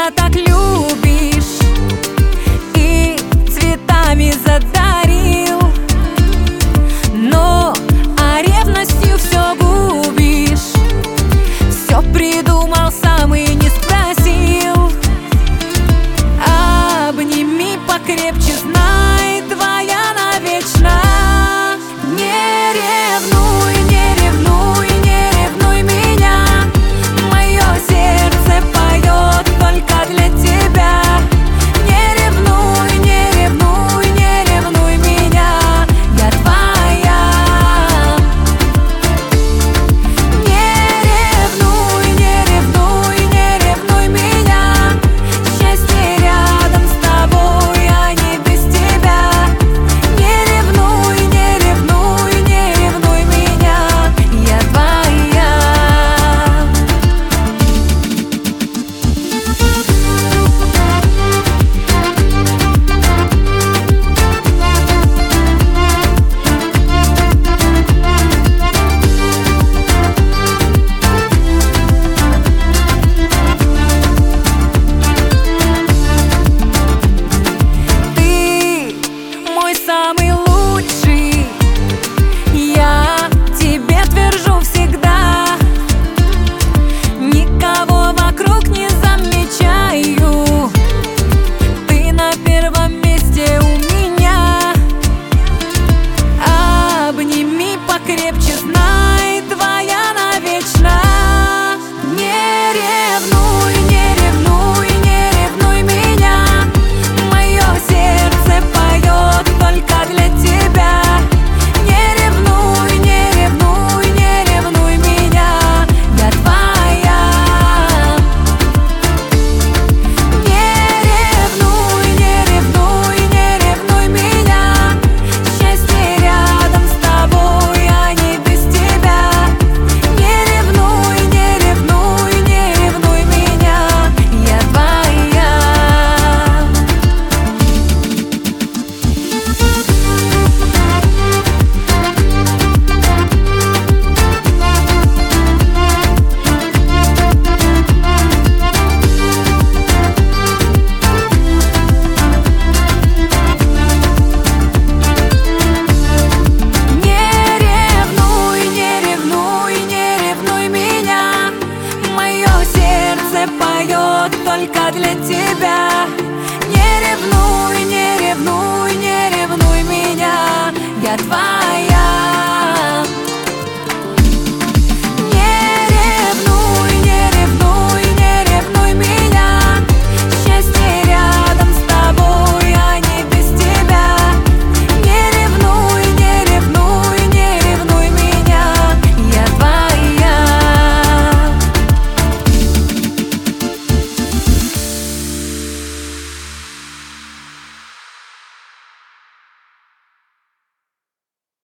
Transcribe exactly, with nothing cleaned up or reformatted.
меня так любишь и цветами задарил, но а ревностью все губишь. Все придумал сам и не спросил. Обними покрепче, знай, твоя навечно. Не ревнуй, не ревнуй, не ревнуй меня. Мое сердце поет только для тебя. Не ревнуй, не ревнуй, не ревнуй меня. Я твоя. Не ревнуй, не ревнуй, не ревнуй меня. Счастье рядом с тобой, а не без тебя. Не ревнуй, не ревнуй, не ревнуй меня. Я твоя. Ты мой самый лучший, я тебе твержу всегда. Никого вокруг не замечаю, ты на первом месте у меня. Обними покрепче, знай.